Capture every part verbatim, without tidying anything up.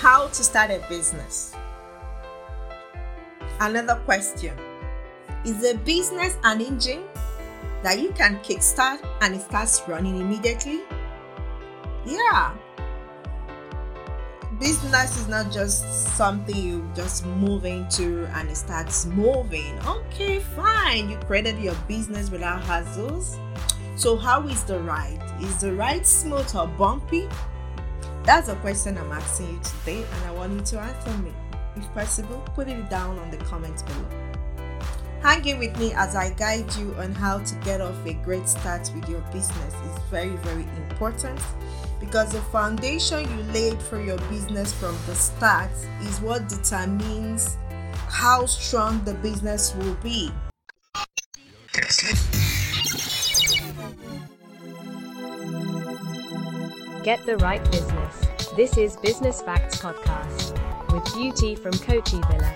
How to start a business. Another question. Is a business an engine that you can kickstart and it starts running immediately? Yeah. Business is not just something you just move into and it starts moving. Okay, fine. You created your business without hassles. So how is the ride? Is the ride smooth or bumpy? That's a question I'm asking you today, and I want you to answer me. If possible, put it down on the comments below. Hang in with me as I guide you on how to get off a great start with your business. It's very, very important because the foundation you laid for your business from the start is what determines how strong the business will be. Get the right business. This is Business Facts Podcast with Beauty from Kochi Villa.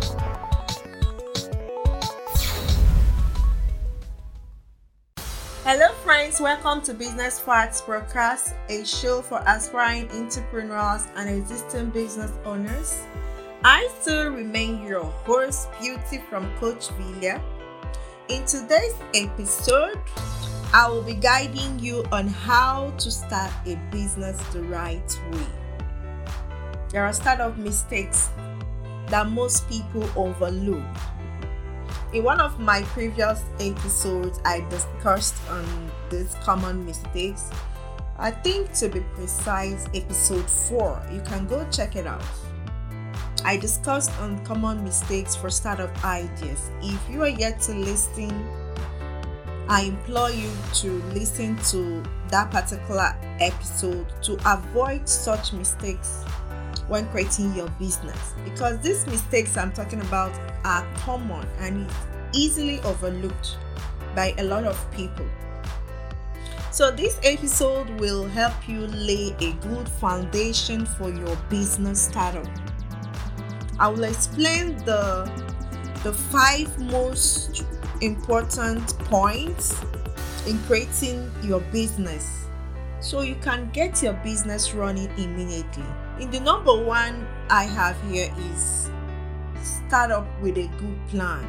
Hello friends, welcome to Business Facts Podcast, a show for aspiring entrepreneurs and existing business owners. I still remain your host, Beauty from Kochi Villa. In today's episode, I will be guiding you on how to start a business the right way. There are startup mistakes that most people overlook. In one of my previous episodes, I discussed on these common mistakes. I think to be precise, episode four. You can go check it out. I discussed on common mistakes for startup ideas. If you are yet to listen, I implore you to listen to that particular episode to avoid such mistakes when creating your business, because these mistakes I'm talking about are common and it's easily overlooked by a lot of people. So this episode will help you lay a good foundation for your business startup. I will explain the the five most important points in creating your business so you can get your business running immediately. In the number one I have here is start up with a good plan.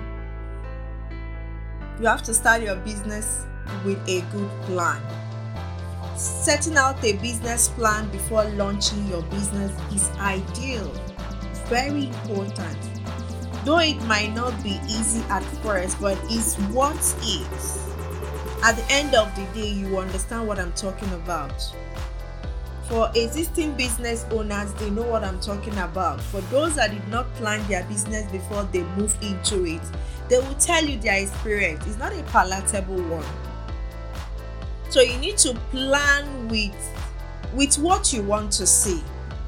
You have to start your business with a good plan. Setting out a business plan before launching your business is ideal. Very important. Though it might not be easy at first, but it's what is. At the end of the day, you understand what I'm talking about. For existing business owners, they know what I'm talking about. For those that did not plan their business before they move into it, they will tell you their experience. It's not a palatable one. So you need to plan with, with what you want to see.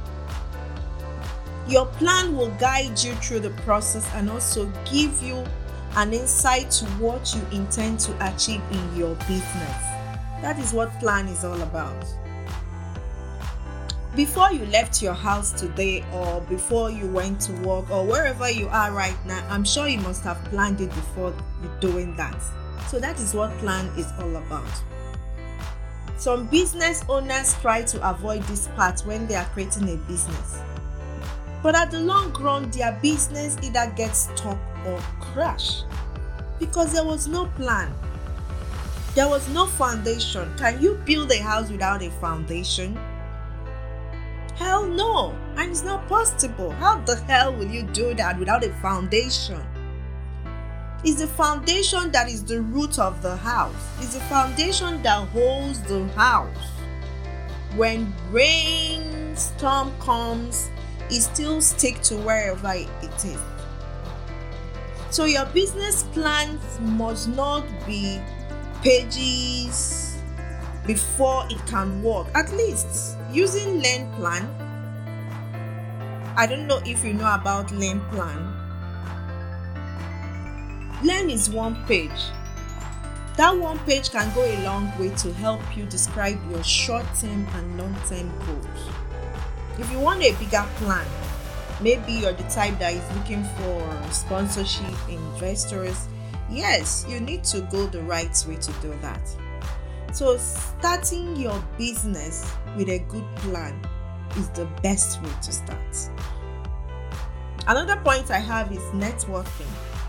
Your plan will guide you through the process and also give you an insight to what you intend to achieve in your business. That is what plan is all about. Before you left your house today, or before you went to work, or wherever you are right now, I'm sure you must have planned it before doing that. So that is what plan is all about. Some business owners try to avoid this part when they are creating a business. But at the long run, their business either gets stuck or crash because there was no plan. There was no foundation. Can you build a house without a foundation? Hell no, and it's not possible. How the hell will you do that without a foundation? It's the foundation that is the root of the house. It's the foundation that holds the house. When rain, storm comes, it still stick to wherever it is. So your business plans must not be pages before it can work. At least using Learn Plan. I don't know if you know about Learn Plan. Learn is one page. That one page can go a long way to help you describe your short-term and long-term goals. If you want a bigger plan, maybe you're the type that is looking for sponsorship, investors, yes, you need to go the right way to do that. So starting your business with a good plan is the best way to start. Another point I have is networking.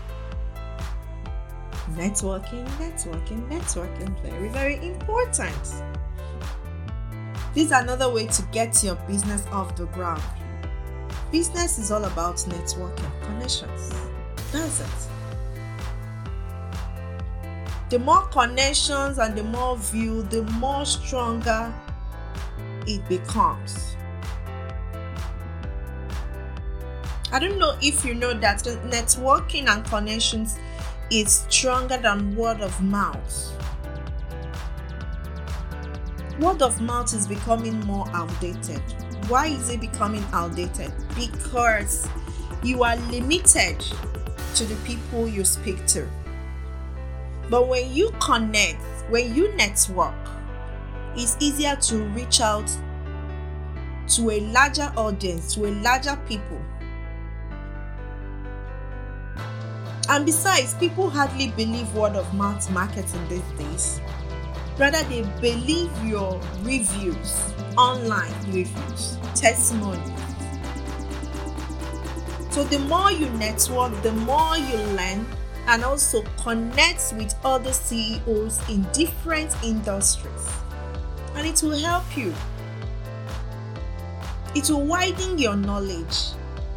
Networking, networking, networking, very, very important. This is another way to get your business off the ground. Business is all about networking, connections. That's it. The more connections and the more view, the more stronger it becomes. I don't know if you know that networking and connections is stronger than word of mouth. Word of mouth is becoming more outdated. Why is it becoming outdated? Because you are limited to the people you speak to. But when you connect, when you network, it's easier to reach out to a larger audience, to a larger people. And besides, people hardly believe word of mouth marketing these days. Rather, they believe your reviews, online reviews, testimonies. So the more you network, the more you learn and also connect with other C E Os in different industries. And it will help you. It will widen your knowledge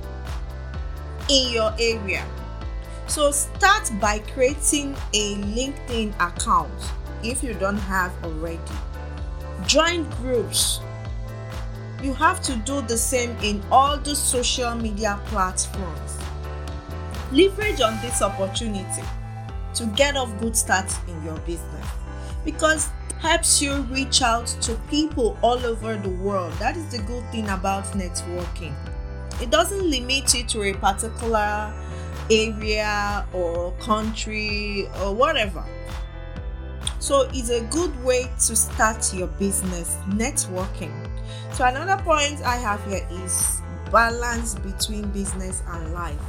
in your area. So start by creating a LinkedIn account if you don't have already. Join groups. You have to do the same in all the social media platforms. Leverage on this opportunity to get off good start in your business, because it helps you reach out to people all over the world. That is the good thing about networking. It doesn't limit you to a particular area or country or whatever. So it's a good way to start your business, networking. So another point I have here is balance between business and life.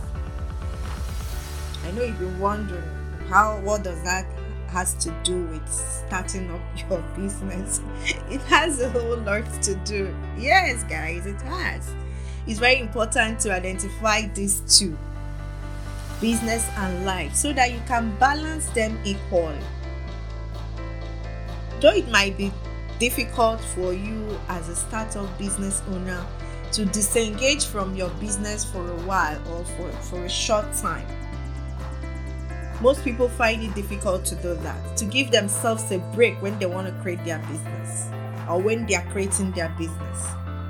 I know you've been wondering how what does that has to do with starting up your business. It has a whole lot to do. Yes, guys, it has. It's very important to identify these two, business and life, so that you can balance them equally. Though it might be difficult for you as a startup business owner to disengage from your business for a while or for, for a short time. Most people find it difficult to do that, to give themselves a break when they want to create their business or when they are creating their business.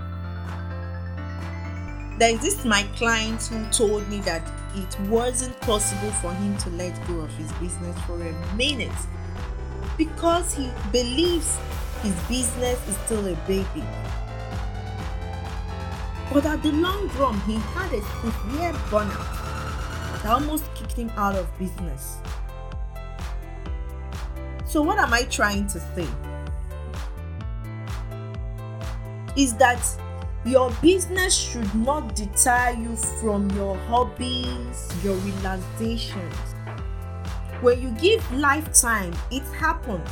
There is this my client who told me that it wasn't possible for him to let go of his business for a minute because he believes his business is still a baby. But at the long run, he had a severe burnout that almost kicked him out of business. So what am I trying to say? Is that your business should not deter you from your hobbies, your relaxations. When you give lifetime, it happens.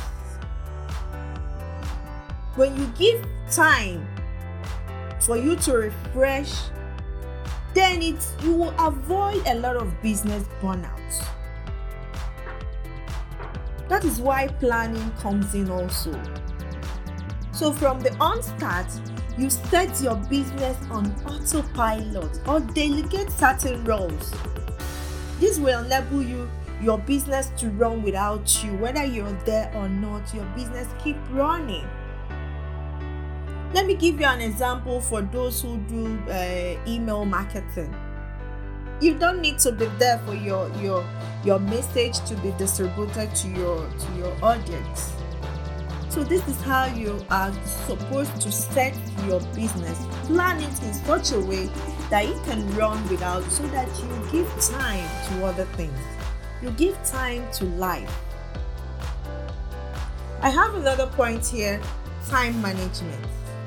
When you give time for you to refresh, then it you will avoid a lot of business burnout. That is why planning comes in also. So from the onstart, you set your business on autopilot or delegate certain roles. This will enable you your business to run without you, whether you're there or not. Your business keep running. Let me give you an example for those who do uh, email marketing. You don't need to be there for your your your message to be distributed to your to your audience. So this is how you are supposed to set your business, plan it in such a way that it can run without, so that you give time to other things. You give time to life. I have another point here, time management.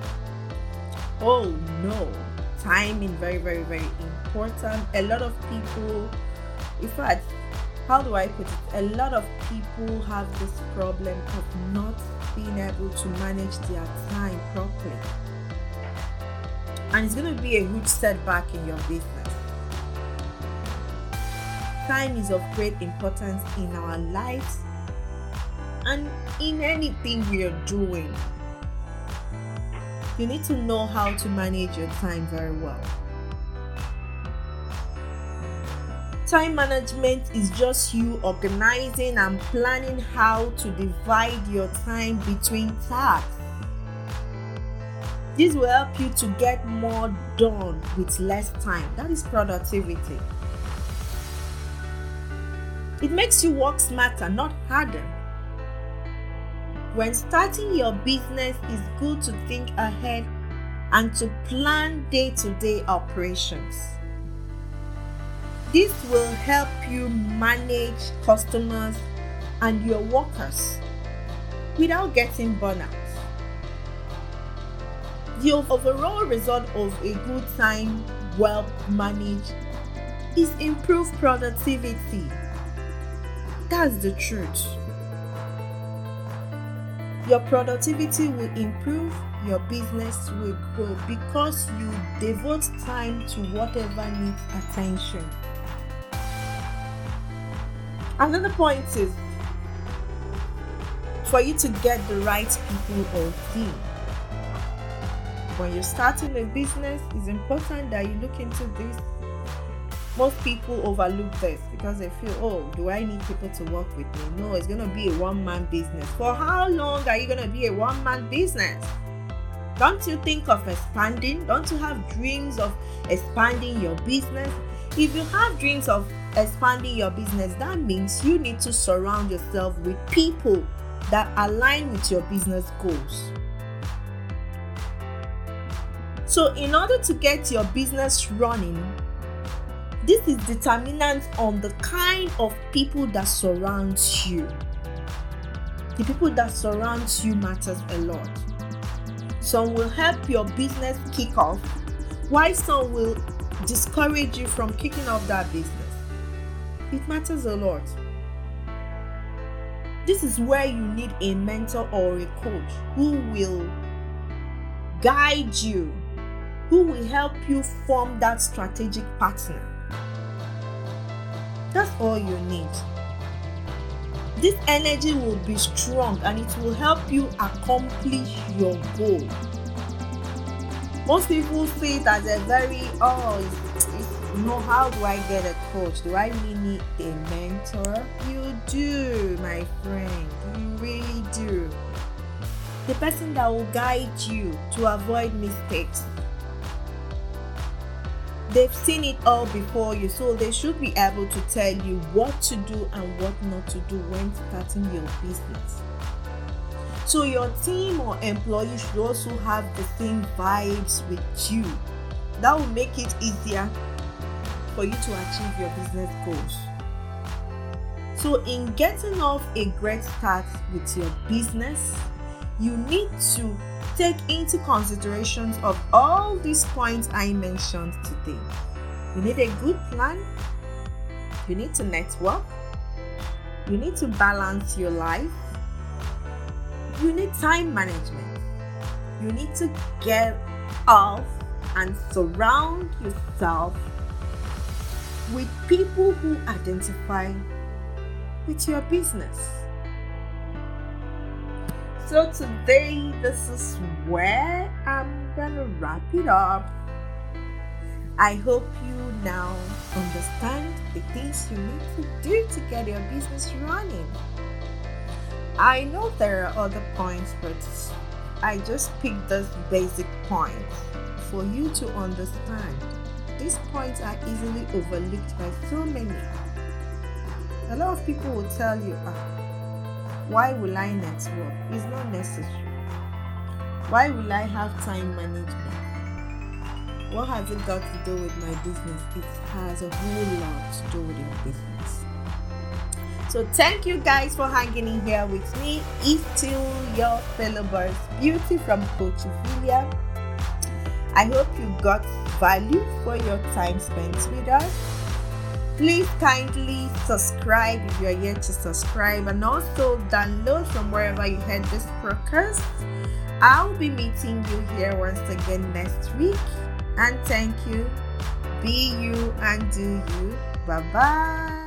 Oh no, time is very, very, very important. A lot of people, in fact, how do I put it? A lot of people have this problem of not being able to manage their time properly. and it's going to be a huge setback in your business. Time is of great importance in our lives and in anything we are doing. You need to know how to manage your time very well. Time management is just you organizing and planning how to divide your time between tasks. This will help you to get more done with less time. That is productivity. It makes you work smarter, not harder. When starting your business, it's good to think ahead and to plan day-to-day operations. This will help you manage customers and your workers without getting burnout. The overall result of a good time well managed is improved productivity. That's the truth. Your productivity will improve, your business will grow because you devote time to whatever needs attention. Another point is for you to get the right people or team. When you're starting a business, it's important that you look into this. Most people overlook this because they feel, oh, do I need people to work with me? No, it's going to be a one-man business. For how long are you going to be a one-man business? Don't you think of expanding? Don't you have dreams of expanding your business? If you have dreams of expanding your business, that means you need to surround yourself with people that align with your business goals. So in order to get your business running, this is determinant on the kind of people that surround you. The people that surround you matters a lot. Some will help your business kick off, while some will discourage you from kicking off that business. It matters a lot. This is where you need a mentor or a coach who will guide you, who will help you form that strategic partner. That's all you need. This energy will be strong and it will help you accomplish your goal. Most people see it as a very, oh, it's, it's, you know, how do I get a coach? Do I really need a mentor? You do, my friend. You really do. The person that will guide you to avoid mistakes. They've seen it all before you, so they should be able to tell you what to do and what not to do when starting your business. So your team or employees should also have the same vibes with you. That will make it easier for you to achieve your business goals. So in getting off a great start with your business, you need to take into considerations of all these points I mentioned today. You need a good plan. You need to network. You need to balance your life. You need time management. You need to get off and surround yourself with people who identify with your business. So today, this is where I'm gonna wrap it up. I hope you now understand the things you need to do to get your business running. I know there are other points, but I just picked those basic points for you to understand. These points are easily overlooked by so many. A lot of people will tell you, ah, why will I network? It's not necessary. Why will I have time management? What has it got to do with my business? It has a whole lot to do with your business. So thank you guys for hanging in here with me. It's still your fellow Boss Beauty from Coach Vilia. I hope you got value for your time spent with us. Please kindly subscribe if you are yet to subscribe, and also download from wherever you heard this podcast. I'll be meeting you here once again next week. and thank you. Be you and do you. Bye bye.